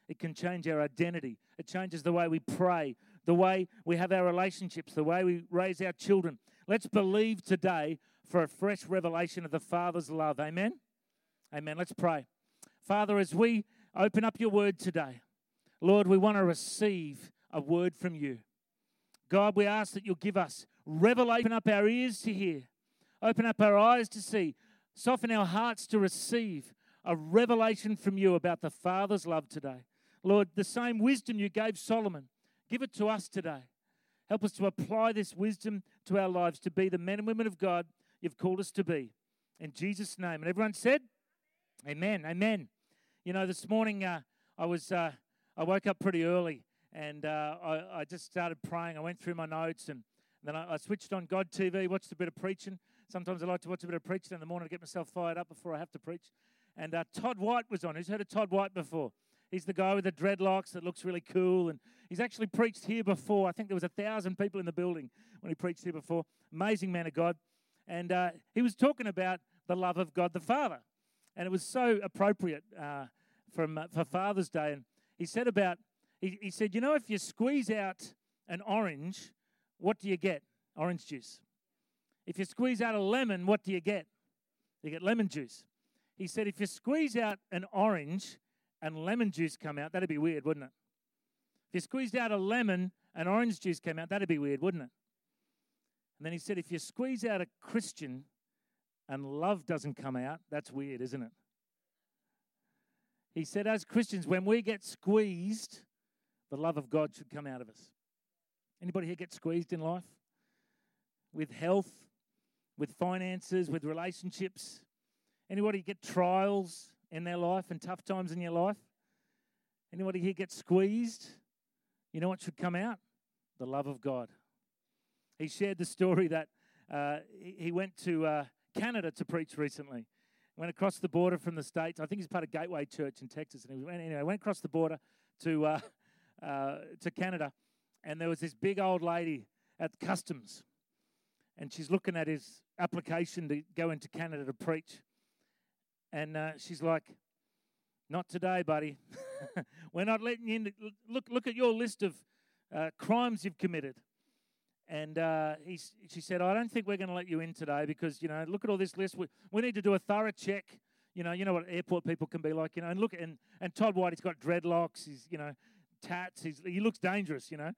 It can change our identity. It changes the way we pray, the way we have our relationships, the way we raise our children. Let's believe today for a fresh revelation of the Father's love. Amen? Amen. Let's pray. Father, as we open up your word today, Lord, we want to receive a word from you. God, we ask that you'll give us revelation. Open up our ears to hear. Open up our eyes to see. Soften our hearts to receive a revelation from you about the Father's love today. Lord, the same wisdom you gave Solomon, give it to us today. Help us to apply this wisdom to our lives, to be the men and women of God you've called us to be. In Jesus' name. And everyone said, amen, amen. You know, this morning I woke up pretty early and I just started praying. I went through my notes and then I switched on God TV, watched a bit of preaching. Sometimes I like to watch a bit of preaching in the morning to get myself fired up before I have to preach. And Todd White was on. Who's heard of Todd White before? He's the guy with the dreadlocks that looks really cool. And he's actually preached here before. I think there was 1,000 people in the building when he preached here before. Amazing man of God. And he was talking about the love of God the Father. And it was so appropriate for Father's Day. And he said, he said, you know, if you squeeze out an orange, what do you get? Orange juice. If you squeeze out a lemon, what do you get? You get lemon juice. He said, if you squeeze out an orange and lemon juice come out, that'd be weird, wouldn't it? If you squeezed out a lemon and orange juice came out, that'd be weird, wouldn't it? And then he said, if you squeeze out a Christian and love doesn't come out, that's weird, isn't it? He said, as Christians, when we get squeezed, the love of God should come out of us. Anybody here get squeezed in life? With health, with finances, with relationships? Anybody get trials in their life and tough times in your life? Anybody here get squeezed? You know what should come out? The love of God. He shared the story that he went to Canada to preach recently. Went across the border from the States. I think he's part of Gateway Church in Texas. And he went across the border to Canada. And there was this big old lady at customs. And she's looking at his application to go into Canada to preach. And she's like, not today, buddy. We're not letting you in. Look at your list of crimes you've committed. And she said, I don't think we're going to let you in today because, you know, look at all this list. We need to do a thorough check. You know what airport people can be like, you know. And look, and Todd White, he's got dreadlocks. He's, you know, tats. He looks dangerous, you know.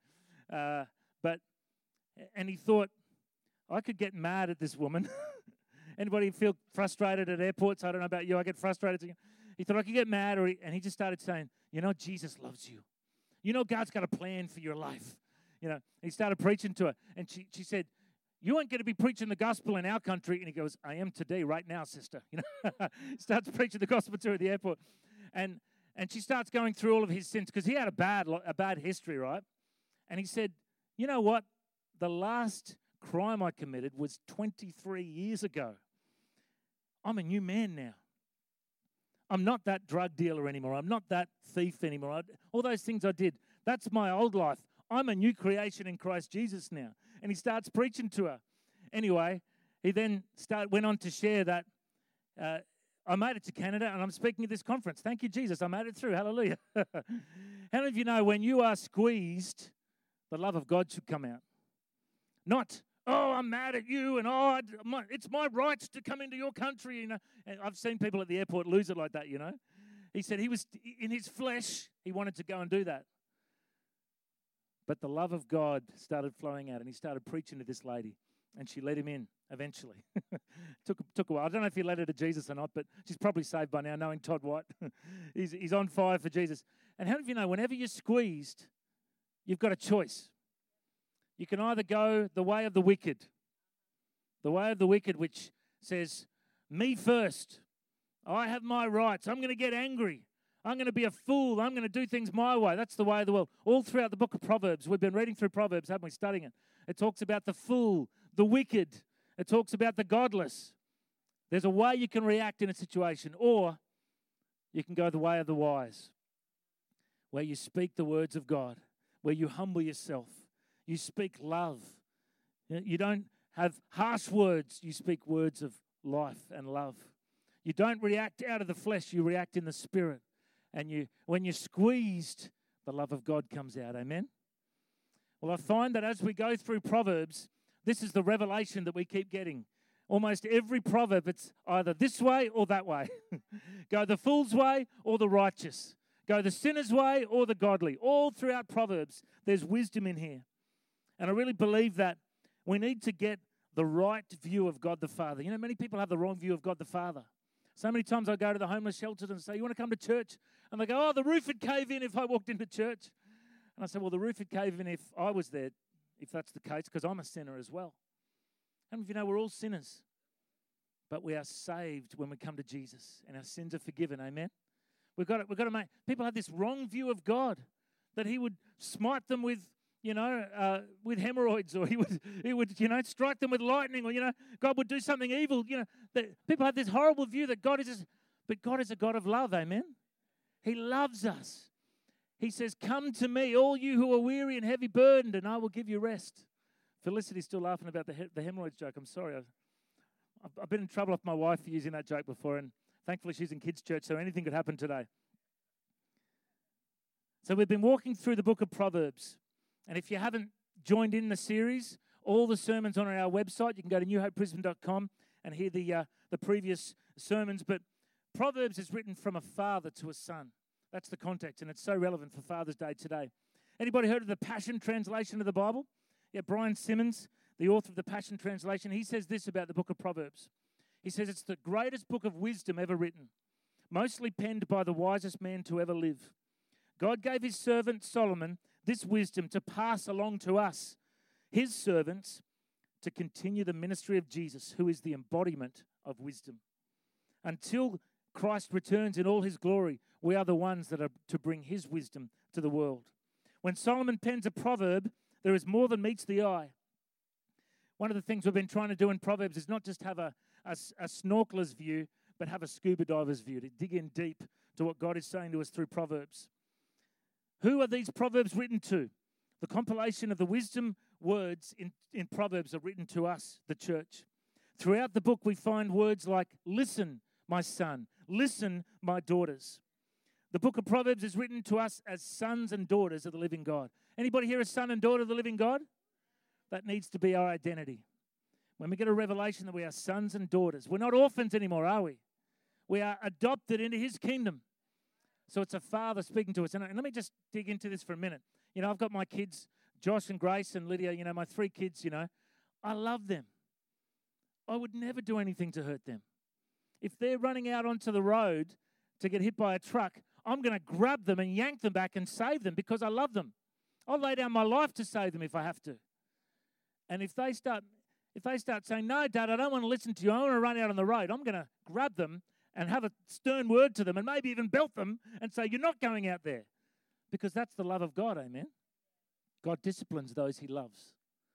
And he thought, I could get mad at this woman. Anybody feel frustrated at airports? I don't know about you. I get frustrated. He thought I could get mad, and he just started saying, you know, Jesus loves you. You know, God's got a plan for your life. You know, he started preaching to her, and she said, you aren't going to be preaching the gospel in our country. And he goes, I am today, right now, sister. You know, starts preaching the gospel to her at the airport. And she starts going through all of his sins because he had a bad history, right? And he said, you know what? The last crime I committed was 23 years ago. I'm a new man now. I'm not that drug dealer anymore. I'm not that thief anymore. All those things I did, that's my old life. I'm a new creation in Christ Jesus now. And he starts preaching to her. Anyway, he then went on to share that I made it to Canada and I'm speaking at this conference. Thank you, Jesus. I made it through. Hallelujah. How many of you know when you are squeezed, the love of God should come out? Not, oh, I'm mad at you and it's my right to come into your country. You know, and I've seen people at the airport lose it like that, you know. He said he was in his flesh, he wanted to go and do that. But the love of God started flowing out, and he started preaching to this lady, and she let him in eventually. Took a while. I don't know if he led her to Jesus or not, but she's probably saved by now, knowing Todd White. He's on fire for Jesus. And how many of you know, whenever you're squeezed, you've got a choice. You can either go the way of the wicked, which says, me first. I have my rights. I'm going to get angry. I'm going to be a fool. I'm going to do things my way. That's the way of the world. All throughout the book of Proverbs, we've been reading through Proverbs, haven't we, studying it? It talks about the fool, the wicked. It talks about the godless. There's a way you can react in a situation, or you can go the way of the wise, where you speak the words of God, where you humble yourself. You speak love. You don't have harsh words. You speak words of life and love. You don't react out of the flesh. You react in the spirit. And when you're squeezed, the love of God comes out. Amen? Well, I find that as we go through Proverbs, this is the revelation that we keep getting. Almost every proverb, it's either this way or that way. Go the fool's way or the righteous. Go the sinner's way or the godly. All throughout Proverbs, there's wisdom in here. And I really believe that we need to get the right view of God the Father. You know, many people have the wrong view of God the Father. So many times I go to the homeless shelters and say, you want to come to church? And they go, oh, the roof would cave in if I walked into church. And I say, well, the roof would cave in if I was there, if that's the case, because I'm a sinner as well. And you know, we're all sinners. But we are saved when we come to Jesus, and our sins are forgiven. Amen? We've got to make, people have this wrong view of God, that he would smite them with, with hemorrhoids, or he would, strike them with lightning, or, God would do something evil. People have this horrible view that God is but God is a God of love. Amen? He loves us. He says, come to me, all you who are weary and heavy burdened, and I will give you rest. Felicity's still laughing about the hemorrhoids joke. I'm sorry. I've been in trouble with my wife for using that joke before, and thankfully she's in kids' church, so anything could happen today. So we've been walking through the book of Proverbs, and if you haven't joined in the series, all the sermons on our website. You can go to newhopebrisbane.com and hear the previous sermons. But Proverbs is written from a father to a son. That's the context, and it's so relevant for Father's Day today. Anybody heard of the Passion Translation of the Bible? Yeah, Brian Simmons, the author of the Passion Translation, he says this about the book of Proverbs. He says it's the greatest book of wisdom ever written, mostly penned by the wisest man to ever live. God gave his servant Solomon this wisdom to pass along to us, his servants, to continue the ministry of Jesus, who is the embodiment of wisdom. Until Christ returns in all his glory, we are the ones that are to bring his wisdom to the world. When Solomon pens a proverb, there is more than meets the eye. One of the things we've been trying to do in Proverbs is not just have a snorkeler's view, but have a scuba diver's view, to dig in deep to what God is saying to us through Proverbs. Who are these Proverbs written to? The compilation of the wisdom words in Proverbs are written to us, the church. Throughout the book, we find words like, listen, my son, listen, my daughters. The book of Proverbs is written to us as sons and daughters of the living God. Anybody here a son and daughter of the living God? That needs to be our identity. When we get a revelation that we are sons and daughters, we're not orphans anymore, are we? We are adopted into his kingdom. So it's a father speaking to us. And let me just dig into this for a minute. I've got my kids, Josh and Grace and Lydia, my 3 kids, I love them. I would never do anything to hurt them. If they're running out onto the road to get hit by a truck, I'm going to grab them and yank them back and save them because I love them. I'll lay down my life to save them if I have to. And if they start saying, no, Dad, I don't want to listen to you, I want to run out on the road, I'm going to grab them and have a stern word to them and maybe even belt them and say, you're not going out there. Because that's the love of God, amen? God disciplines those he loves.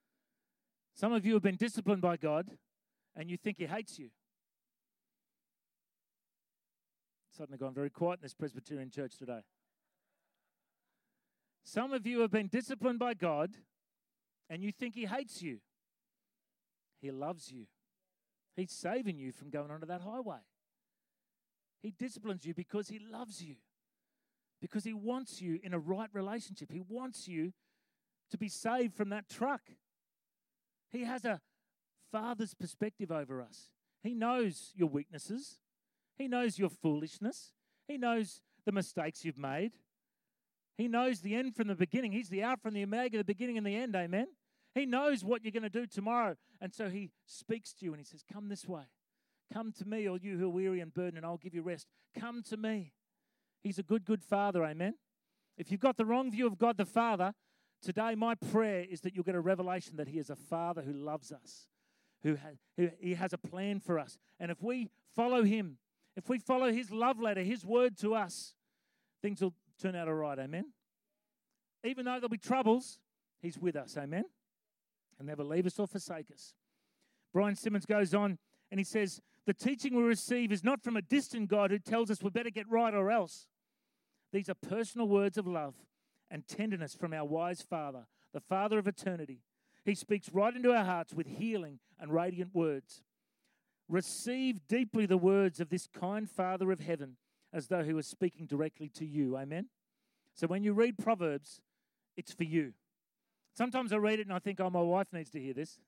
Some of you have been disciplined by God and you think he hates you. Suddenly gone very quiet in this Presbyterian church today. Some of you have been disciplined by God and you think he hates you. He loves you. He's saving you from going onto that highway. He disciplines you because he loves you. Because he wants you in a right relationship. He wants you to be saved from that truck. He has a father's perspective over us. He knows your weaknesses. He knows your foolishness. He knows the mistakes you've made. He knows the end from the beginning. He's the Alpha and the Omega, the beginning and the end, amen? He knows what you're going to do tomorrow. And so he speaks to you and he says, come this way. Come to me, all you who are weary and burdened, and I'll give you rest. Come to me. He's a good, good father, amen? If you've got the wrong view of God the Father, today my prayer is that you'll get a revelation that he is a father who loves us, who he has a plan for us. And if we follow him, if we follow his love letter, his word to us, things will turn out all right, amen? Even though there'll be troubles, he's with us, amen? And never leave us or forsake us. Brian Simmons goes on and he says, the teaching we receive is not from a distant God who tells us we better get right or else. These are personal words of love and tenderness from our wise Father, the Father of eternity. He speaks right into our hearts with healing and radiant words. Receive deeply the words of this kind Father of heaven as though he was speaking directly to you. Amen? So when you read Proverbs, it's for you. Sometimes I read it and I think, oh, my wife needs to hear this.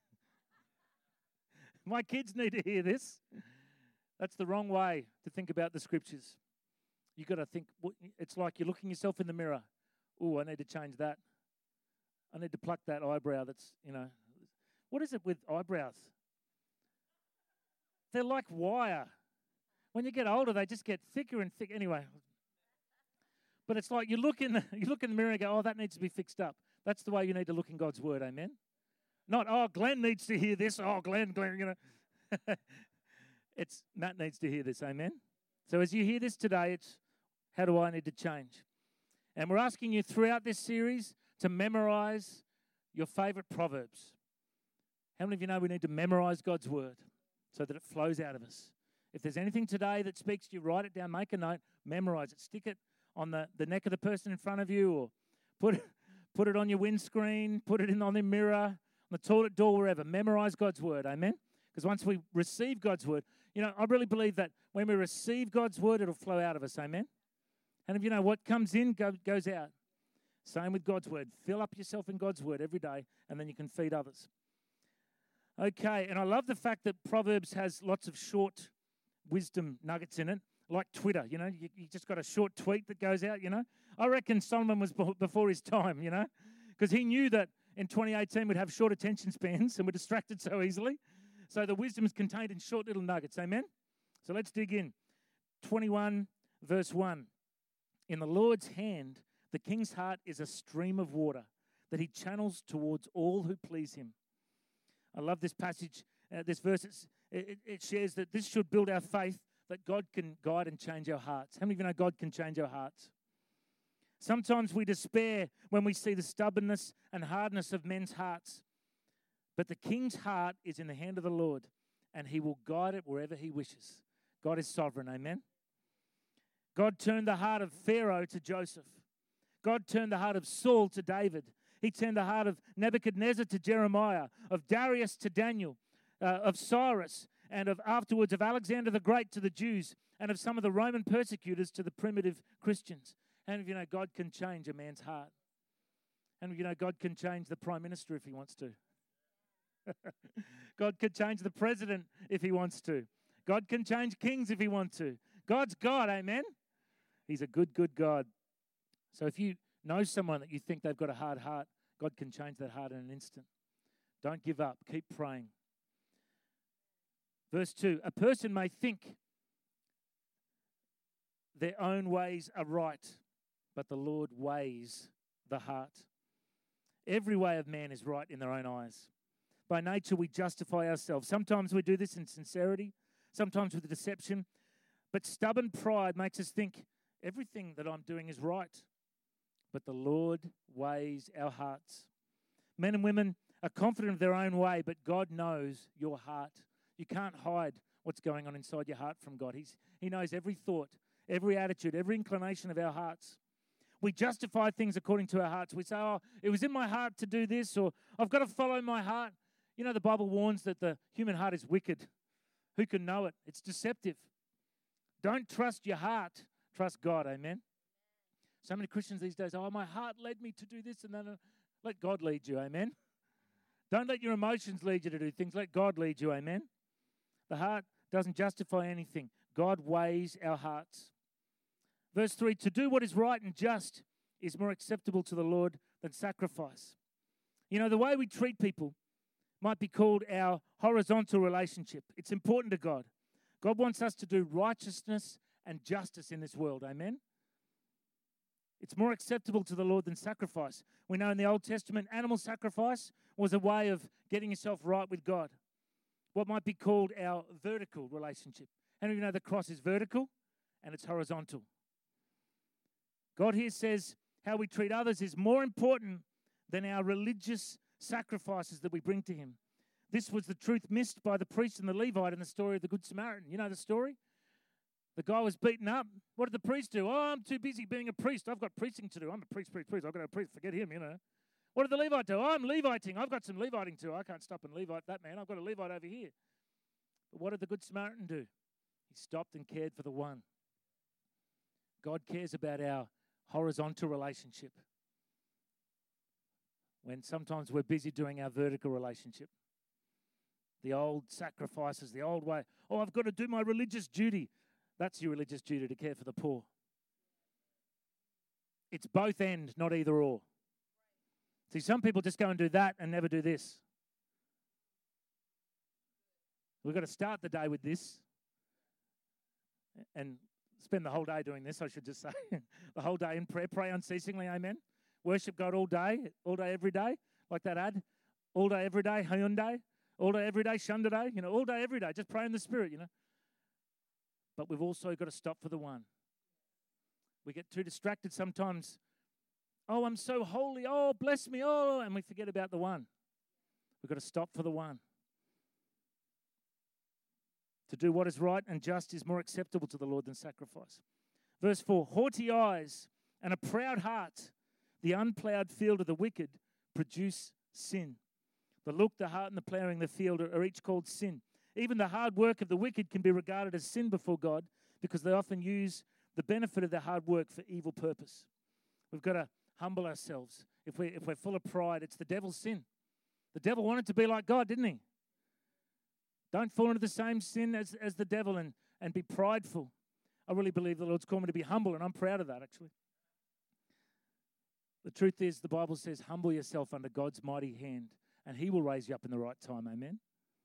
My kids need to hear this. That's the wrong way to think about the scriptures. You've got to think, it's like you're looking yourself in the mirror. Oh, I need to change that. I need to pluck that eyebrow that's, What is it with eyebrows? They're like wire. When you get older, they just get thicker and thicker. Anyway. But it's like you look in the mirror and go, oh, that needs to be fixed up. That's the way you need to look in God's word, amen? Not, oh, Glenn needs to hear this. Oh, Glenn, It's Matt needs to hear this, amen? So as you hear this today, it's how do I need to change? And we're asking you throughout this series to memorize your favorite Proverbs. How many of you know we need to memorize God's word so that it flows out of us? If there's anything today that speaks to you, write it down, make a note, memorize it, stick it on the neck of the person in front of you, or put it on your windscreen, put it on the mirror, on the toilet door, wherever. Memorize God's word, amen? Because once we receive God's word, I really believe that when we receive God's word, it'll flow out of us, amen? And if you know what comes in, goes out. Same with God's word. Fill up yourself in God's word every day, and then you can feed others. Okay, and I love the fact that Proverbs has lots of short wisdom nuggets in it, like Twitter. You just got a short tweet that goes out, I reckon Solomon was before his time, because he knew that in 2018 we'd have short attention spans and we're distracted so easily. So the wisdom is contained in short little nuggets, amen? So let's dig in. 21 verse 1. In the Lord's hand, the king's heart is a stream of water that he channels towards all who please him. I love this passage, this verse. It shares that this should build our faith that God can guide and change our hearts. How many of you know God can change our hearts? Sometimes we despair when we see the stubbornness and hardness of men's hearts. But the king's heart is in the hand of the Lord, and he will guide it wherever he wishes. God is sovereign, amen? God turned the heart of Pharaoh to Joseph. God turned the heart of Saul to David. He turned the heart of Nebuchadnezzar to Jeremiah, of Darius to Daniel, of Cyrus, and afterwards of Alexander the Great to the Jews, and of some of the Roman persecutors to the primitive Christians. And you know, God can change a man's heart. And you know, God can change the Prime Minister if he wants to. God can change the president if he wants to. God can change kings if he wants to. God's God, amen? He's a good, good God. So if you know someone that you think they've got a hard heart, God can change that heart in an instant. Don't give up. Keep praying. Verse 2, a person may think their own ways are right, but the Lord weighs the heart. Every way of man is right in their own eyes. By nature, we justify ourselves. Sometimes we do this in sincerity, sometimes with deception, but stubborn pride makes us think everything that I'm doing is right. But the Lord weighs our hearts. Men and women are confident of their own way, but God knows your heart. You can't hide what's going on inside your heart from God. He knows every thought, every attitude, every inclination of our hearts. We justify things according to our hearts. We say, oh, it was in my heart to do this, or I've got to follow my heart. You know, the Bible warns that the human heart is wicked. Who can know it? It's deceptive. Don't trust your heart. Trust God, amen? So many Christians these days, oh, my heart led me to do this and that. Let God lead you, amen? Don't let your emotions lead you to do things. Let God lead you, amen? The heart doesn't justify anything. God weighs our hearts. Verse 3, to do what is right and just is more acceptable to the Lord than sacrifice. You know, the way we treat people might be called our horizontal relationship. It's important to God. God wants us to do righteousness and justice in this world, amen? It's more acceptable to the Lord than sacrifice. We know in the Old Testament, animal sacrifice was a way of getting yourself right with God. What might be called our vertical relationship. And you know the cross is vertical and it's horizontal. God here says how we treat others is more important than our religious sacrifices that we bring to him. This was the truth missed by the priest and the Levite in the story of the Good Samaritan. You know the story? The guy was beaten up. What did the priest do? Oh, I'm too busy being a priest. I've got preaching to do. I'm a priest. I've got a priest. Forget him, you know. What did the Levite do? Oh, I'm Leviting. I've got some Leviting too. I can't stop and Levite that man. I've got a Levite over here. But what did the Good Samaritan do? He stopped and cared for the one. God cares about our horizontal relationship when sometimes we're busy doing our vertical relationship. The old sacrifices, the old way. Oh, I've got to do my religious duty. That's your religious duty, to care for the poor. It's both and, not either or. See, some people just go and do that and never do this. We've got to start the day with this and spend the whole day doing this, I should just say. The whole day in prayer. Pray unceasingly, amen. Worship God all day, every day, like that ad. All day, every day, Hyundai. All day, every day, Shundaday. All day, every day. Just pray in the Spirit, But we've also got to stop for the one. We get too distracted sometimes. Oh, I'm so holy. Oh, bless me. Oh, and we forget about the one. We've got to stop for the one. To do what is right and just is more acceptable to the Lord than sacrifice. Verse 4, haughty eyes and a proud heart, the unplowed field of the wicked, produce sin. The look, the heart, and the ploughing the field are each called sin. Even the hard work of the wicked can be regarded as sin before God because they often use the benefit of their hard work for evil purpose. We've got to humble ourselves. If we're full of pride, it's the devil's sin. The devil wanted to be like God, didn't he? Don't fall into the same sin as the devil and be prideful. I really believe the Lord's called me to be humble, and I'm proud of that, actually. The truth is, the Bible says, humble yourself under God's mighty hand, and he will raise you up in the right time. Amen.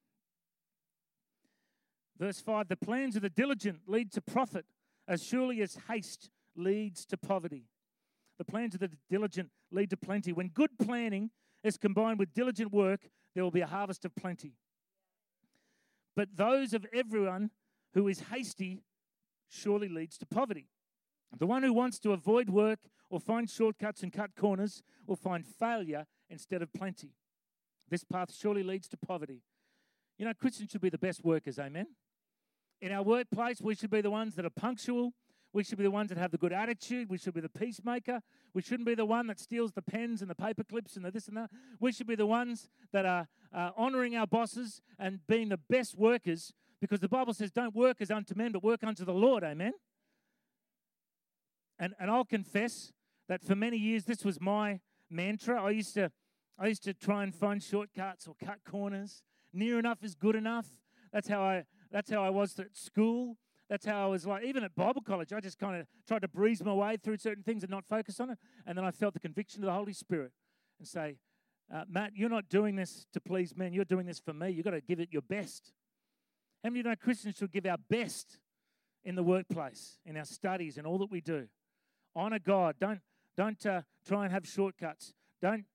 Verse 5, the plans of the diligent lead to profit, as surely as haste leads to poverty. The plans of the diligent lead to plenty. When good planning is combined with diligent work, there will be a harvest of plenty. But those of everyone who is hasty surely leads to poverty. The one who wants to avoid work or find shortcuts and cut corners will find failure instead of plenty. This path surely leads to poverty. Christians should be the best workers, amen? In our workplace, we should be the ones that are punctual. We should be the ones that have the good attitude. We should be the peacemaker. We shouldn't be the one that steals the pens and the paper clips and the this and that. We should be the ones that are honouring our bosses and being the best workers, because the Bible says don't work as unto men, but work unto the Lord, amen? And I'll confess that for many years this was my mantra. I used to try and find shortcuts or cut corners. Near enough is good enough. That's how I was at school. That's how I was like, even at Bible college, I just kind of tried to breeze my way through certain things and not focus on it. And then I felt the conviction of the Holy Spirit and say, Matt, you're not doing this to please men. You're doing this for me. You've got to give it your best. How many of you know Christians should give our best in the workplace, in our studies, and all that we do? Honor God. Don't try and have shortcuts. Don't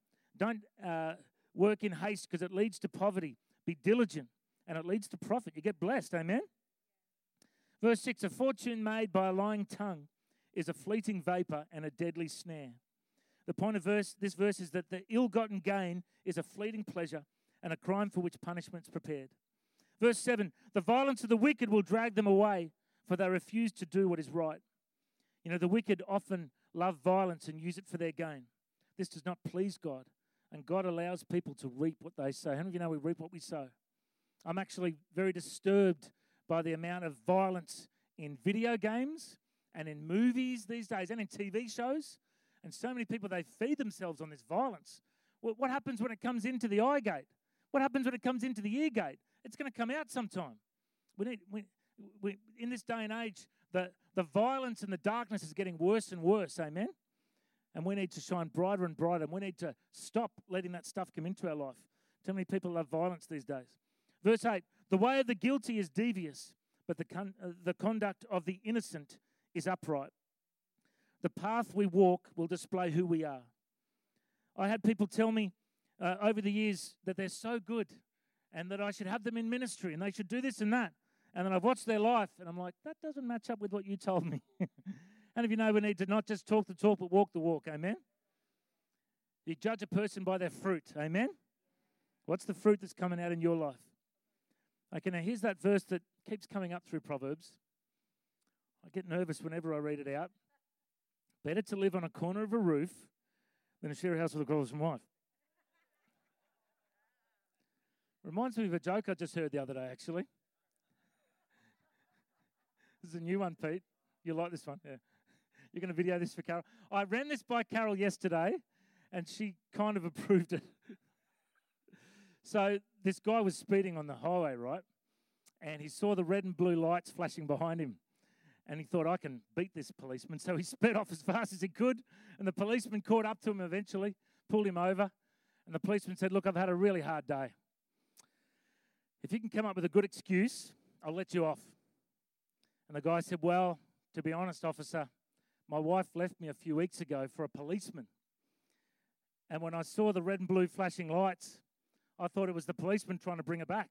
work in haste, because it leads to poverty. Be diligent, and it leads to profit. You get blessed. Amen? Verse 6, a fortune made by a lying tongue is a fleeting vapor and a deadly snare. The point of this verse is that the ill-gotten gain is a fleeting pleasure and a crime for which punishment is prepared. Verse 7, the violence of the wicked will drag them away, for they refuse to do what is right. The wicked often love violence and use it for their gain. This does not please God, and God allows people to reap what they sow. How many of you know we reap what we sow? I'm actually very disturbed by the amount of violence in video games and in movies these days and in TV shows. And so many people, they feed themselves on this violence. What happens when it comes into the eye gate? What happens when it comes into the ear gate? It's going to come out sometime. We in this day and age, the violence and the darkness is getting worse and worse, amen? And we need to shine brighter and brighter, and we need to stop letting that stuff come into our life. Too many people love violence these days. Verse 8, the way of the guilty is devious, but the conduct of the innocent is upright. The path we walk will display who we are. I had people tell me over the years that they're so good and that I should have them in ministry and they should do this and that. And then I've watched their life and I'm like, that doesn't match up with what you told me. And if you know, we need to not just talk the talk, but walk the walk. Amen? You judge a person by their fruit. Amen? What's the fruit that's coming out in your life? Okay, now here's that verse that keeps coming up through Proverbs. I get nervous whenever I read it out. Better to live on a corner of a roof than to share a house with a quarrelsome wife. Reminds me of a joke I just heard the other day, actually. This is a new one, Pete. You like this one? Yeah. You're going to video this for Carol? I ran this by Carol yesterday, and she kind of approved it. So this guy was speeding on the highway, right? And he saw the red and blue lights flashing behind him. And he thought, I can beat this policeman. So he sped off as fast as he could. And the policeman caught up to him eventually, pulled him over. And the policeman said, look, I've had a really hard day. If you can come up with a good excuse, I'll let you off. And the guy said, well, to be honest, officer, my wife left me a few weeks ago for a policeman. And when I saw the red and blue flashing lights, I thought it was the policeman trying to bring her back.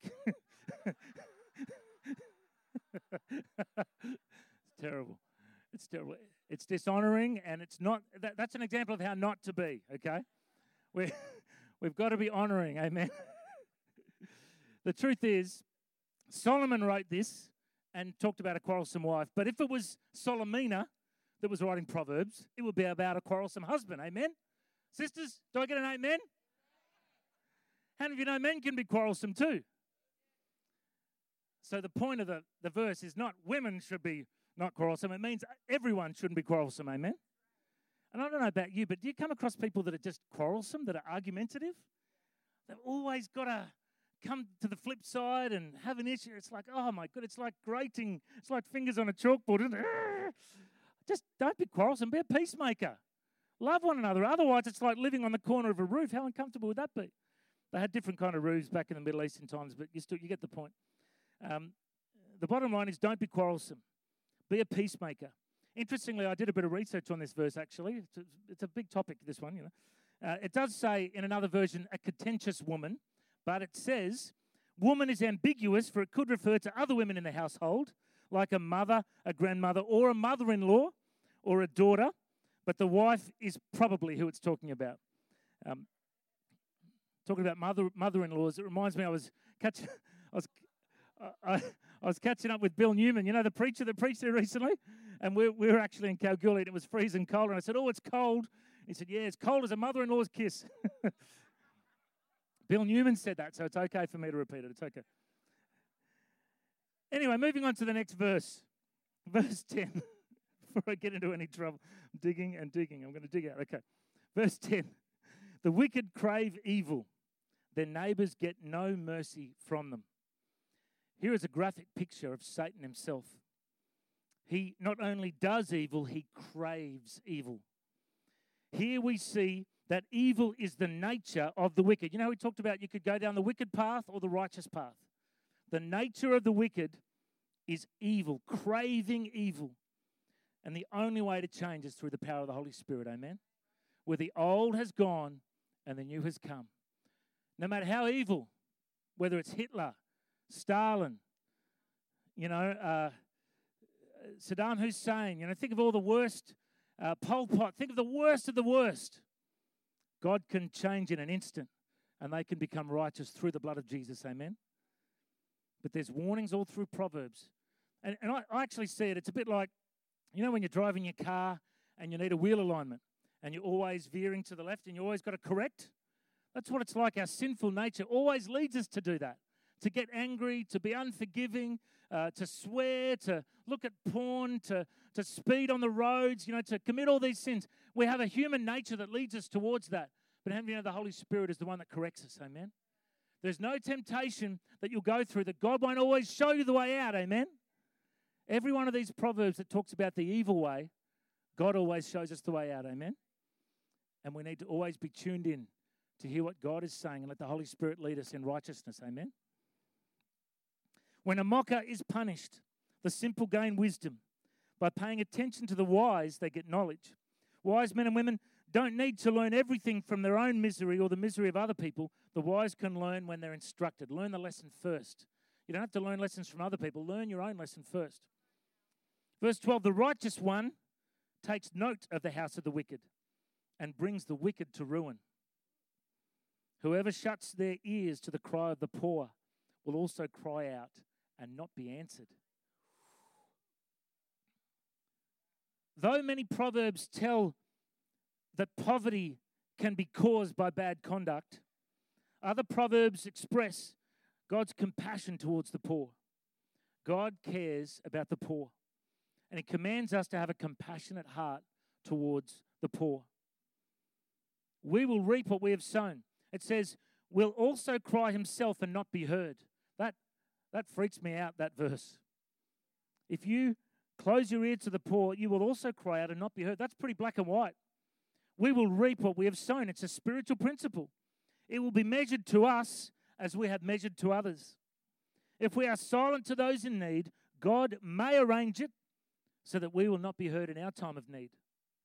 It's terrible. It's terrible. It's dishonoring, and it's not. That's an example of how not to be, okay? We've got to be honoring, amen? The truth is, Solomon wrote this and talked about a quarrelsome wife. But if it was Solomina that was writing Proverbs, it would be about a quarrelsome husband, amen? Sisters, do I get an amen? How many of you know men can be quarrelsome too? So the point of the verse is not women should be not quarrelsome. It means everyone shouldn't be quarrelsome, amen? And I don't know about you, but do you come across people that are just quarrelsome, that are argumentative? They've always got to come to the flip side and have an issue. It's like, oh my God, it's like grating. It's like fingers on a chalkboard, isn't it? Just don't be quarrelsome. Be a peacemaker. Love one another. Otherwise, it's like living on the corner of a roof. How uncomfortable would that be? They had different kind of roofs back in the Middle Eastern times, but you get the point. The bottom line is don't be quarrelsome. Be a peacemaker. Interestingly, I did a bit of research on this verse, actually. It's a big topic, this one, you know. It does say in another version, a contentious woman, but it says, woman is ambiguous, for it could refer to other women in the household, like a mother, a grandmother, or a mother-in-law, or a daughter, but the wife is probably who it's talking about. Talking about mother-in-laws, it reminds me I was catching up with Bill Newman, you know, the preacher that preached there recently, and we were actually in Kalgoorlie, and it was freezing cold, and I said, oh, it's cold. He said, yeah, it's cold as a mother-in-law's kiss. Bill Newman said that, so it's okay for me to repeat it. It's okay. Anyway, moving on to the next verse. Verse 10. Before I get into any trouble. I'm digging. I'm going to dig out. Okay. Verse 10. The wicked crave evil. Their neighbors get no mercy from them. Here is a graphic picture of Satan himself. He not only does evil, he craves evil. Here we see that evil is the nature of the wicked. You know, we talked about you could go down the wicked path or the righteous path. The nature of the wicked is evil, craving evil. And the only way to change is through the power of the Holy Spirit, amen? Where the old has gone and the new has come. No matter how evil, whether it's Hitler, Stalin, you know, Saddam Hussein, you know, think of all the worst, Pol Pot, think of the worst of the worst. God can change in an instant, and they can become righteous through the blood of Jesus, amen? But there's warnings all through Proverbs. And I actually see it, it's a bit like, you know, when you're driving your car and you need a wheel alignment, and you're always veering to the left, and you always got to correct. That's what it's like. Our sinful nature always leads us to do that, to get angry, to be unforgiving, to swear, to look at porn, to speed on the roads, you know, to commit all these sins. We have a human nature that leads us towards that. But how many know the Holy Spirit is the one that corrects us, amen? There's no temptation that you'll go through that God won't always show you the way out, amen? Every one of these proverbs that talks about the evil way, God always shows us the way out, amen? And we need to always be tuned in to hear what God is saying and let the Holy Spirit lead us in righteousness, amen? When a mocker is punished, the simple gain wisdom. By paying attention to the wise, they get knowledge. Wise men and women don't need to learn everything from their own misery or the misery of other people. The wise can learn when they're instructed. Learn the lesson first. You don't have to learn lessons from other people. Learn your own lesson first. Verse 12, the righteous one takes note of the house of the wicked and brings the wicked to ruin. Whoever shuts their ears to the cry of the poor will also cry out and not be answered. Though many proverbs tell that poverty can be caused by bad conduct, other proverbs express God's compassion towards the poor. God cares about the poor. And he commands us to have a compassionate heart towards the poor. We will reap what we have sown. It says, will also cry himself and not be heard. That freaks me out, that verse. If you close your ear to the poor, you will also cry out and not be heard. That's pretty black and white. We will reap what we have sown. It's a spiritual principle. It will be measured to us as we have measured to others. If we are silent to those in need, God may arrange it so that we will not be heard in our time of need.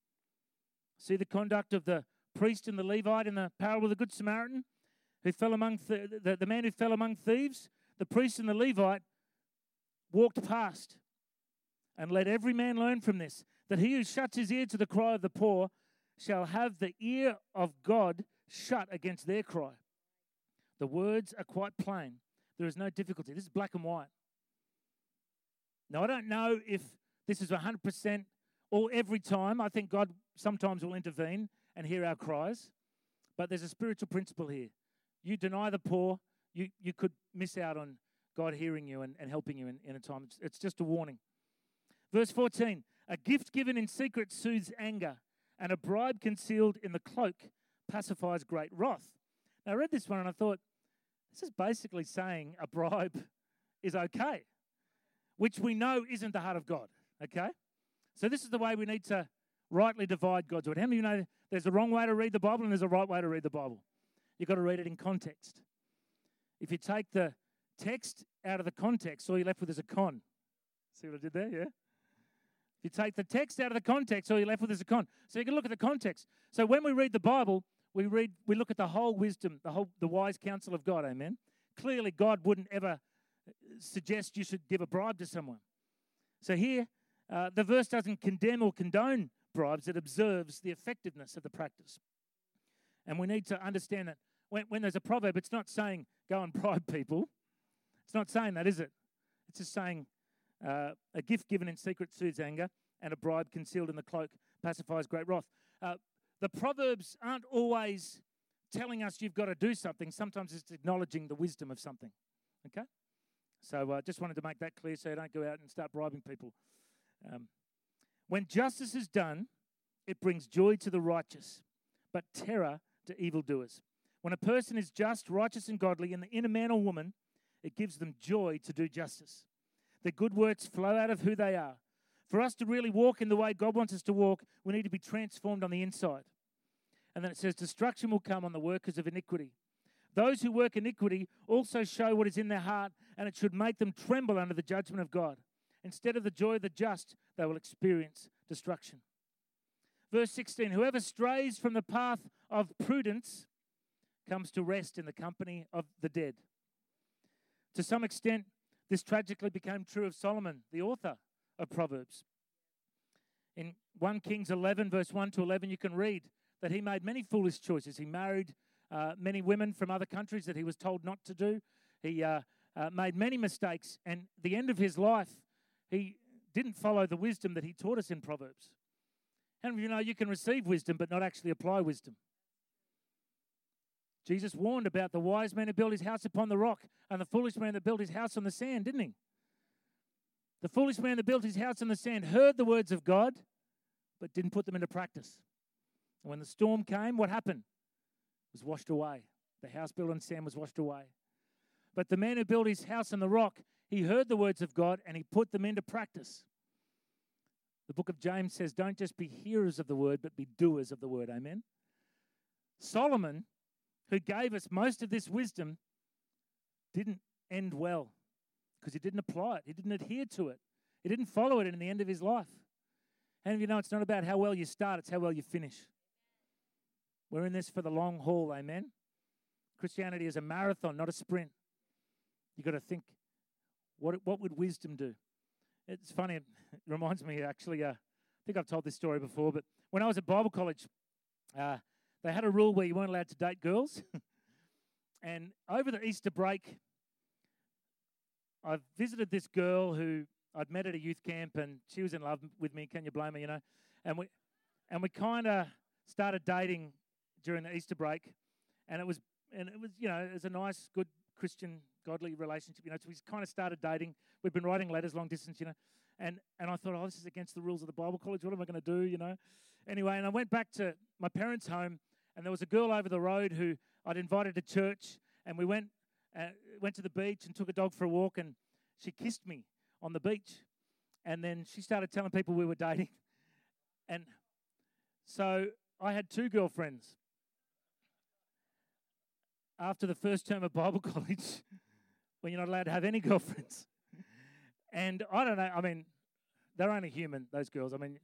See the conduct of the priest and the Levite in the parable of the Good Samaritan, who fell among the man who fell among thieves. The priest and the Levite walked past and let every man learn from this, that he who shuts his ear to the cry of the poor shall have the ear of God shut against their cry. The words are quite plain. There is no difficulty. This is black and white. Now, I don't know if this is 100% or every time. I think God sometimes will intervene and hear our cries. But there's a spiritual principle here. You deny the poor, you could miss out on God hearing you and helping you in a time. It's just a warning. Verse 14, a gift given in secret soothes anger, and a bribe concealed in the cloak pacifies great wrath. Now, I read this one and I thought, this is basically saying a bribe is okay, which we know isn't the heart of God, okay? So this is the way we need to rightly divide God's word. How many of you know there's a wrong way to read the Bible and there's a right way to read the Bible? You've got to read it in context. If you take the text out of the context, all you're left with is a con. See what I did there, yeah? If you take the text out of the context, all you're left with is a con. So you can look at the context. So when we read the Bible, we look at the whole wisdom, the wise counsel of God, amen? Clearly, God wouldn't ever suggest you should give a bribe to someone. So here, the verse doesn't condemn or condone bribes. It observes the effectiveness of the practice. And we need to understand that when there's a proverb, it's not saying go and bribe people. It's not saying that, is it? It's just saying a gift given in secret soothes anger, and a bribe concealed in the cloak pacifies great wrath. The Proverbs aren't always telling us you've got to do something. Sometimes it's acknowledging the wisdom of something. Okay? So I just wanted to make that clear so you don't go out and start bribing people. When justice is done, it brings joy to the righteous, but terror to evildoers. When a person is just, righteous, and godly in the inner man or woman, it gives them joy to do justice. Their good works flow out of who they are. For us to really walk in the way God wants us to walk, we need to be transformed on the inside. And then it says, destruction will come on the workers of iniquity. Those who work iniquity also show what is in their heart, and it should make them tremble under the judgment of God. Instead of the joy of the just, they will experience destruction. Verse 16, whoever strays from the path of prudence comes to rest in the company of the dead. To some extent, this tragically became true of Solomon, the author of Proverbs. In 1 Kings 11, verse 1 to 11, you can read that he made many foolish choices. He married many women from other countries that he was told not to do. He made many mistakes, and at the end of his life, he didn't follow the wisdom that he taught us in Proverbs. How many of you know you can receive wisdom but not actually apply wisdom? Jesus warned about the wise man who built his house upon the rock and the foolish man that built his house on the sand, didn't he? The foolish man that built his house on the sand heard the words of God but didn't put them into practice. And when the storm came, what happened? It was washed away. The house built on sand was washed away. But the man who built his house on the rock, he heard the words of God and he put them into practice. The book of James says, don't just be hearers of the word, but be doers of the word. Amen? Solomon, who gave us most of this wisdom, didn't end well because he didn't apply it. He didn't adhere to it. He didn't follow it in the end of his life. And you know, it's not about how well you start, it's how well you finish. We're in this for the long haul, amen? Christianity is a marathon, not a sprint. You've got to think, what would wisdom do? It's funny, it reminds me actually, I think I've told this story before, but when I was at Bible college, they had a rule where you weren't allowed to date girls. And over the Easter break, I visited this girl who I'd met at a youth camp, and she was in love with me. Can you blame her, you know? And we kind of started dating during the Easter break, and it was you know, it was a nice, good Christian, godly relationship, you know. So we kind of started dating. We've been writing letters long distance, you know. And I thought, oh, this is against the rules of the Bible college. What am I going to do, you know? Anyway, and I went back to my parents' home, and there was a girl over the road who I'd invited to church, and we went to the beach and took a dog for a walk, and she kissed me on the beach. And then she started telling people we were dating. And so I had 2 girlfriends. After the first term of Bible college, when you're not allowed to have any girlfriends. And I don't know, I mean, they're only human, those girls. I mean,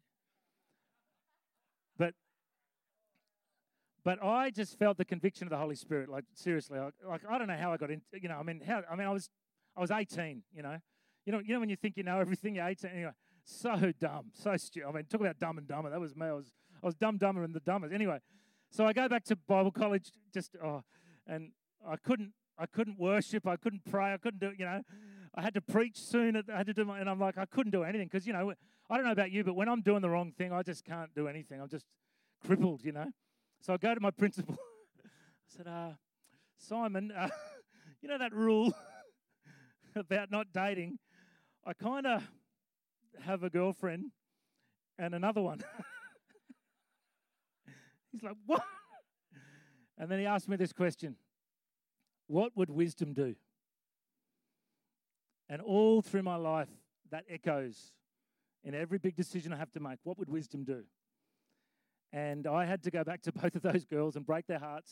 but I just felt the conviction of the Holy Spirit. Like seriously, I don't know how I got into. You know, I was 18. You know when you think you know everything. You're 18. Anyway, so dumb, so stupid. I mean, talk about dumb and dumber. That was me. I was dumber and the dumbest. Anyway, so I go back to Bible college. And I couldn't worship. I couldn't pray. I couldn't do. You know, I had to preach soon. I had to do and I'm like, I couldn't do anything because, you know, I don't know about you, but when I'm doing the wrong thing, I just can't do anything. I'm just crippled, you know. So I go to my principal. I said, Simon, you know that rule about not dating? I kind of have a girlfriend and another one. He's like, what? And then he asked me this question. What would wisdom do? And all through my life, that echoes in every big decision I have to make. What would wisdom do? And I had to go back to both of those girls and break their hearts.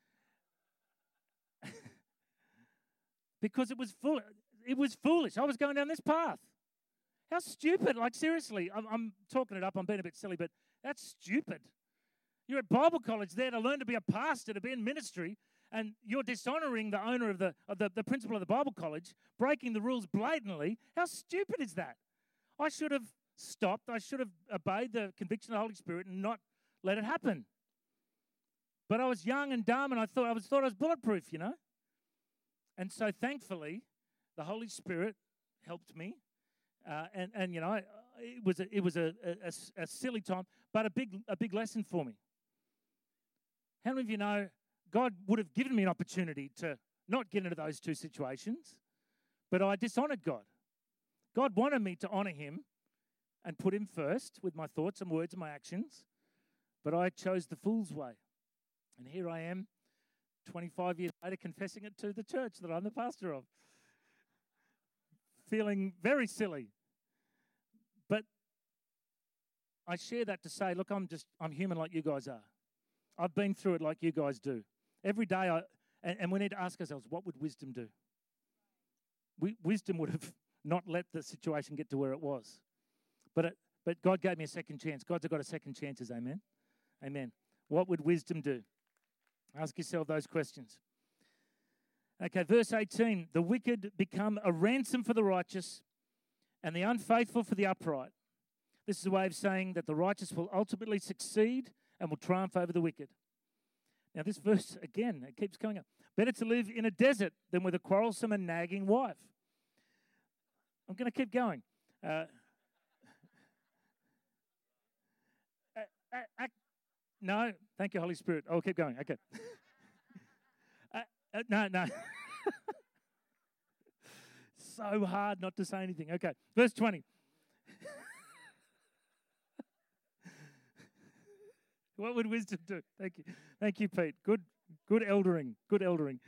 Because it was foolish. I was going down this path. How stupid. Like, seriously, I'm talking it up. I'm being a bit silly, but that's stupid. You're at Bible college there to learn to be a pastor, to be in ministry, and you're dishonoring the owner of the principal of the Bible college, breaking the rules blatantly. How stupid is that? I should have stopped. I should have obeyed the conviction of the Holy Spirit and not let it happen. But I was young and dumb, and I thought I was bulletproof, you know. And so, thankfully, the Holy Spirit helped me, and you know, it was a silly time, but a big lesson for me. How many of you know God would have given me an opportunity to not get into those 2 situations, but I dishonored God. God wanted me to honor Him and put Him first with my thoughts and words and my actions, but I chose the fool's way. And here I am, 25 years later, confessing it to the church that I'm the pastor of. Feeling very silly. But I share that to say, look, I'm human like you guys are. I've been through it like you guys do. Every day, and we need to ask ourselves, what would wisdom do? Wisdom would have not let the situation get to where it was. But God gave me a second chance. God's got a second chances, amen? Amen. What would wisdom do? Ask yourself those questions. Okay, verse 18. The wicked become a ransom for the righteous, and the unfaithful for the upright. This is a way of saying that the righteous will ultimately succeed and will triumph over the wicked. Now, this verse, again, it keeps coming up. Better to live in a desert than with a quarrelsome and nagging wife. I'm going to keep going. No, thank you, Holy Spirit. I'll keep going. Okay. No. So hard not to say anything. Okay, verse 20. What would wisdom do? Thank you. Thank you, Pete. Good eldering. Good eldering.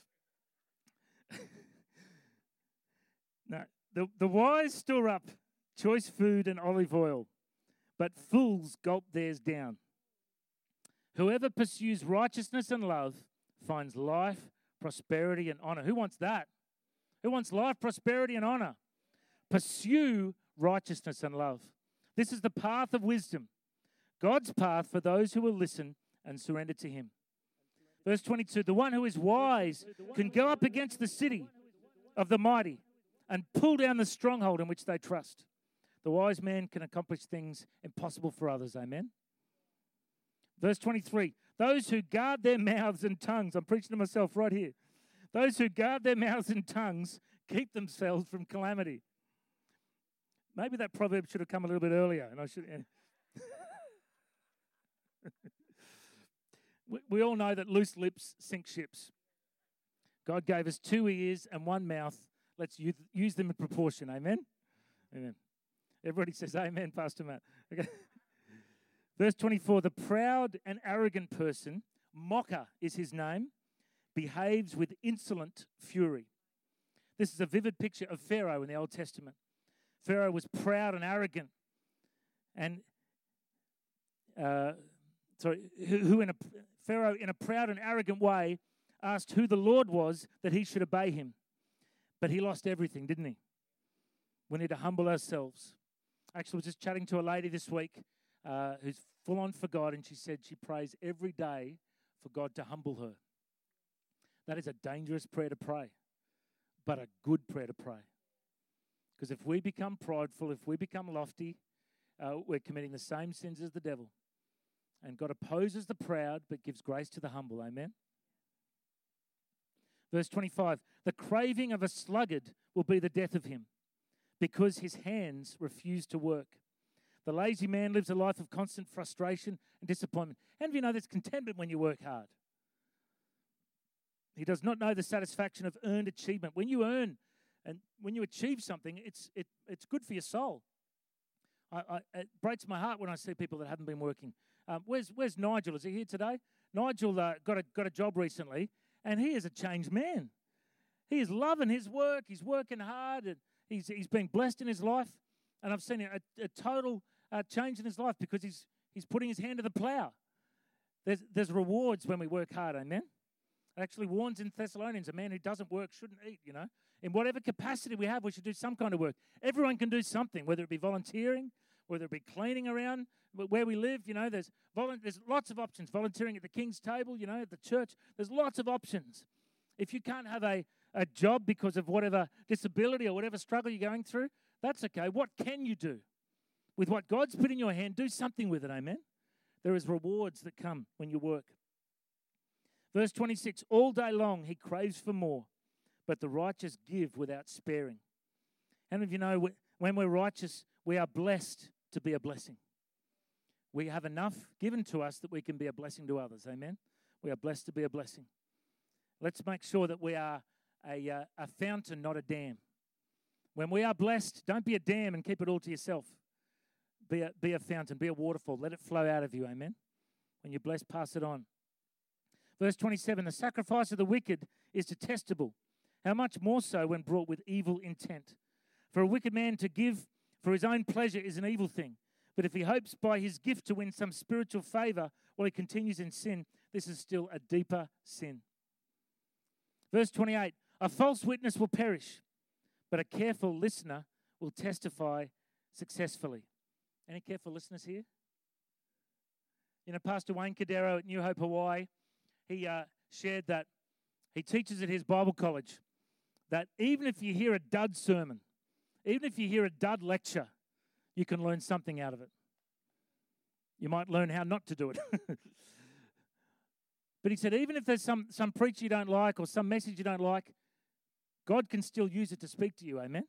No, the wise store up choice food and olive oil, but fools gulp theirs down. Whoever pursues righteousness and love finds life, prosperity, and honor. Who wants that? Who wants life, prosperity, and honor? Pursue righteousness and love. This is the path of wisdom. God's path for those who will listen and surrender to Him. Verse 22, the one who is wise can go up against the city of the mighty and pull down the stronghold in which they trust. The wise man can accomplish things impossible for others. Amen. Verse 23, those who guard their mouths and tongues, I'm preaching to myself right here. Those who guard their mouths and tongues keep themselves from calamity. Maybe that proverb should have come a little bit earlier, and I should. We all know that loose lips sink ships. God gave us 2 ears and 1 mouth. Let's use them in proportion. Amen? Amen. Everybody says amen, Pastor Matt. Okay. Verse 24, the proud and arrogant person, mocker is his name, behaves with insolent fury. This is a vivid picture of Pharaoh in the Old Testament. Pharaoh was proud and arrogant, and Pharaoh in a proud and arrogant way asked who the Lord was that he should obey him. But he lost everything, didn't he? We need to humble ourselves. Actually, I was just chatting to a lady this week who's full on for God, and she said she prays every day for God to humble her. That is a dangerous prayer to pray, but a good prayer to pray. Because if we become prideful, if we become lofty, we're committing the same sins as the devil. And God opposes the proud, but gives grace to the humble. Amen? Verse 25, the craving of a sluggard will be the death of him, because his hands refuse to work. The lazy man lives a life of constant frustration and disappointment. How do you know there's contentment when you work hard? He does not know the satisfaction of earned achievement. When you earn and when you achieve something, it's good for your soul. It breaks my heart when I see people that haven't been working. Where's Nigel? Is he here today? Nigel got a job recently, and he is a changed man. He is loving his work. He's working hard, and he's been blessed in his life. And I've seen a total change in his life because he's putting his hand to the plow. There's rewards when we work hard, amen? It actually warns in Thessalonians, a man who doesn't work shouldn't eat, you know. In whatever capacity we have, we should do some kind of work. Everyone can do something, whether it be volunteering, whether it be cleaning around where we live, you know. There's lots of options. Volunteering at the King's table, you know, at the church. There's lots of options. If you can't have a job because of whatever disability or whatever struggle you're going through, that's okay. What can you do? With what God's put in your hand, do something with it, amen? There is rewards that come when you work. Verse 26, all day long he craves for more, but the righteous give without sparing. How many of you know when we're righteous, we are blessed to be a blessing? We have enough given to us that we can be a blessing to others, amen? We are blessed to be a blessing. Let's make sure that we are a fountain, not a dam. When we are blessed, don't be a dam and keep it all to yourself. Be a fountain, be a waterfall. Let it flow out of you, amen? When you're blessed, pass it on. Verse 27, the sacrifice of the wicked is detestable. How much more so when brought with evil intent? For a wicked man to give for his own pleasure is an evil thing. But if he hopes by his gift to win some spiritual favor while he continues in sin, this is still a deeper sin. Verse 28, a false witness will perish, but a careful listener will testify successfully. Any careful listeners here? You know, Pastor Wayne Cadero at New Hope, Hawaii, he shared that he teaches at his Bible college that even if you hear a dud sermon, even if you hear a dud lecture, you can learn something out of it. You might learn how not to do it. But he said, even if there's some preacher you don't like or some message you don't like, God can still use it to speak to you, amen?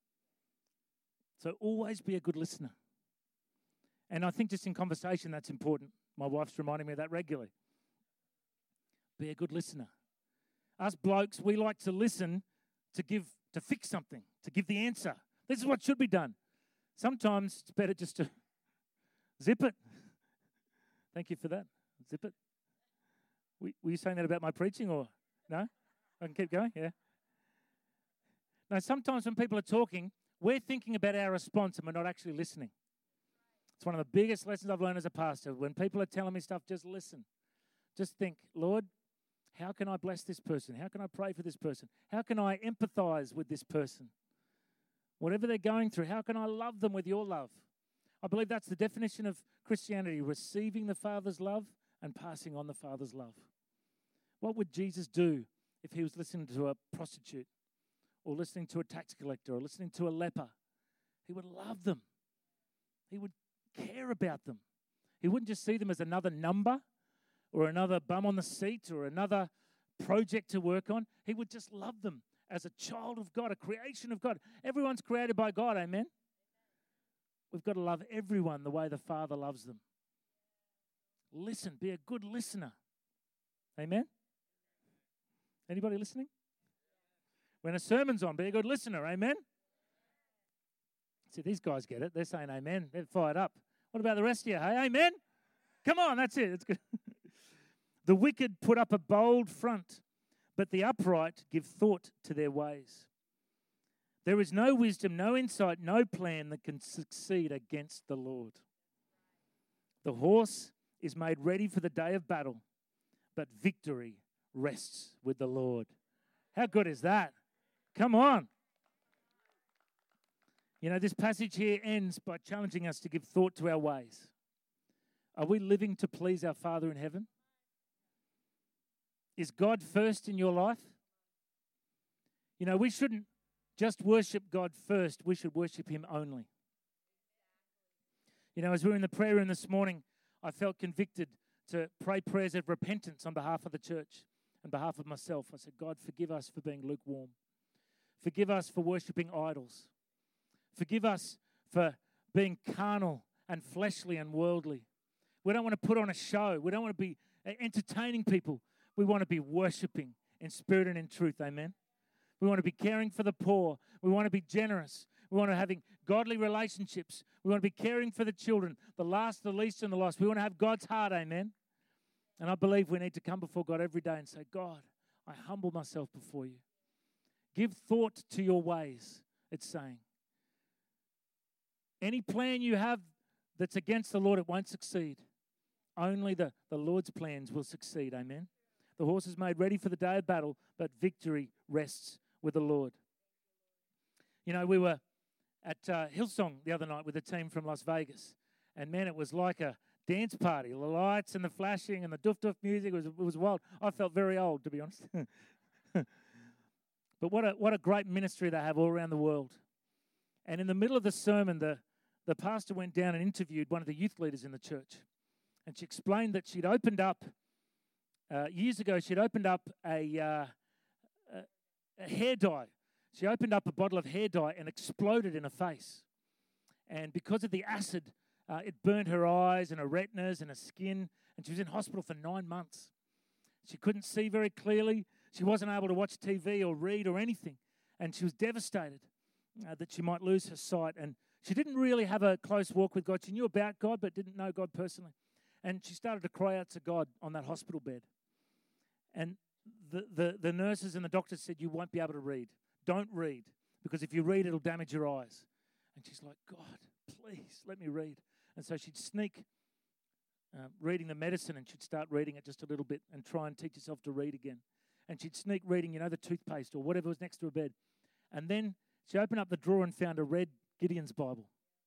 So always be a good listener. And I think just in conversation, that's important. My wife's reminding me of that regularly. Be a good listener. Us blokes, we like to listen to fix something, to give the answer. This is what should be done. Sometimes it's better just to zip it. Thank you for that. Zip it. Were you saying that about my preaching or no? I can keep going, yeah. No, sometimes when people are talking, we're thinking about our response and we're not actually listening. It's one of the biggest lessons I've learned as a pastor. When people are telling me stuff, just listen. Just think, Lord, how can I bless this person? How can I pray for this person? How can I empathize with this person? Whatever they're going through, how can I love them with your love? I believe that's the definition of Christianity, receiving the Father's love and passing on the Father's love. What would Jesus do if he was listening to a prostitute or listening to a tax collector or listening to a leper? He would love them. He would care about them. He wouldn't just see them as another number or another bum on the seat or another project to work on. He would just love them as a child of God, a creation of God. Everyone's created by God, amen? We've got to love everyone the way the Father loves them. Listen, be a good listener. Amen? Anybody listening? When a sermon's on, be a good listener, amen? See, these guys get it. They're saying amen. They're fired up. What about the rest of you? Hey, amen? Come on, that's it. It's good. The wicked put up a bold front, but the upright give thought to their ways. There is no wisdom, no insight, no plan that can succeed against the Lord. The horse is made ready for the day of battle, but victory rests with the Lord. How good is that? Come on. You know, this passage here ends by challenging us to give thought to our ways. Are we living to please our Father in heaven? Is God first in your life? You know, we shouldn't just worship God first. We should worship Him only. You know, as we were in the prayer room this morning, I felt convicted to pray prayers of repentance on behalf of the church and behalf of myself. I said, God, forgive us for being lukewarm. Forgive us for worshiping idols. Forgive us for being carnal and fleshly and worldly. We don't want to put on a show. We don't want to be entertaining people. We want to be worshiping in spirit and in truth. Amen. We want to be caring for the poor. We want to be generous. We want to have godly relationships. We want to be caring for the children, the last, the least, and the lost. We want to have God's heart. Amen. And I believe we need to come before God every day and say, God, I humble myself before you. Give thought to your ways, it's saying. Any plan you have that's against the Lord, it won't succeed. Only the Lord's plans will succeed. Amen. The horse is made ready for the day of battle, but victory rests with the Lord. You know, we were at Hillsong the other night with a team from Las Vegas. And man, it was like a dance party. The lights and the flashing and the doof-doof music, it was wild. I felt very old, to be honest. But what a great ministry they have all around the world. And in the middle of the sermon, the pastor went down and interviewed one of the youth leaders in the church. And she explained that she'd opened up, years ago, she'd opened up a hair dye. She opened up a bottle of hair dye and exploded in her face. And because of the acid, it burned her eyes and her retinas and her skin. And she was in hospital for 9 months. She couldn't see very clearly. She wasn't able to watch TV or read or anything. And she was devastated that she might lose her sight. And she didn't really have a close walk with God. She knew about God, but didn't know God personally. And she started to cry out to God on that hospital bed. And the nurses and the doctors said, you won't be able to read. Don't read, because if you read, it'll damage your eyes. And she's like, God, please, let me read. And so she'd sneak reading the medicine, and she'd start reading it just a little bit and try and teach herself to read again. And she'd sneak reading, the toothpaste or whatever was next to her bed. And then she opened up the drawer and found a red Gideon's Bible.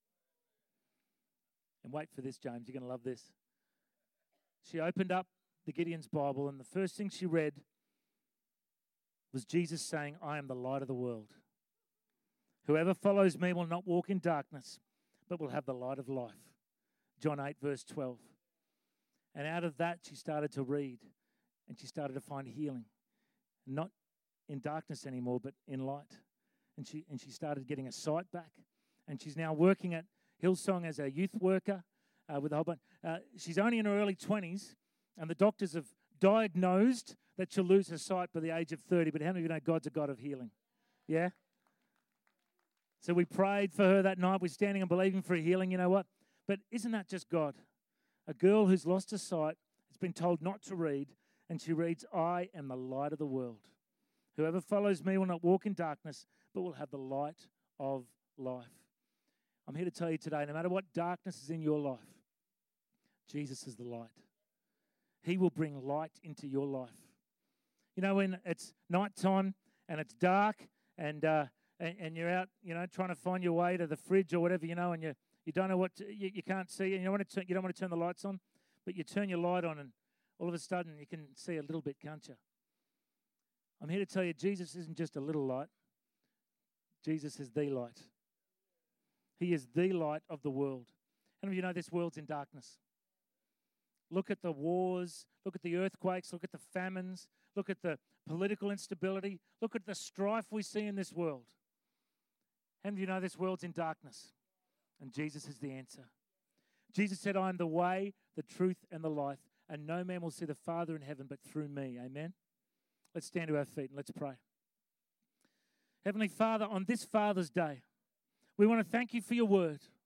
And wait for this, James, you're going to love this. She opened up the Gideon's Bible, and the first thing she read was Jesus saying, I am the light of the world. Whoever follows me will not walk in darkness, but will have the light of life. John 8, verse 12. And out of that, she started to read, and she started to find healing. Not in darkness anymore, but in light. And she started getting her sight back. And she's now working at Hillsong as a youth worker with a whole bunch. She's only in her early 20s, and the doctors have diagnosed that she'll lose her sight by the age of 30. But how many of you know God's a God of healing? Yeah? So we prayed for her that night. We're standing and believing for a healing. You know what? But isn't that just God? A girl who's lost her sight has been told not to read, and she reads, I am the light of the world. Whoever follows me will not walk in darkness, but will have the light of life. I'm here to tell you today, no matter what darkness is in your life, Jesus is the light. He will bring light into your life. You know, when it's nighttime and it's dark and you're out, trying to find your way to the fridge or whatever, and you don't know what you can't see, and you don't want to turn the lights on, but you turn your light on and all of a sudden you can see a little bit, can't you? I'm here to tell you, Jesus isn't just a little light. Jesus is the light. He is the light of the world. How many of you know this world's in darkness? Look at the wars, look at the earthquakes, look at the famines, look at the political instability, look at the strife we see in this world. How many of you know this world's in darkness? And Jesus is the answer. Jesus said, I am the way, the truth, and the life, and no man will see the Father in heaven but through me. Amen? Let's stand to our feet and let's pray. Heavenly Father, on this Father's Day, We want to thank you for your word.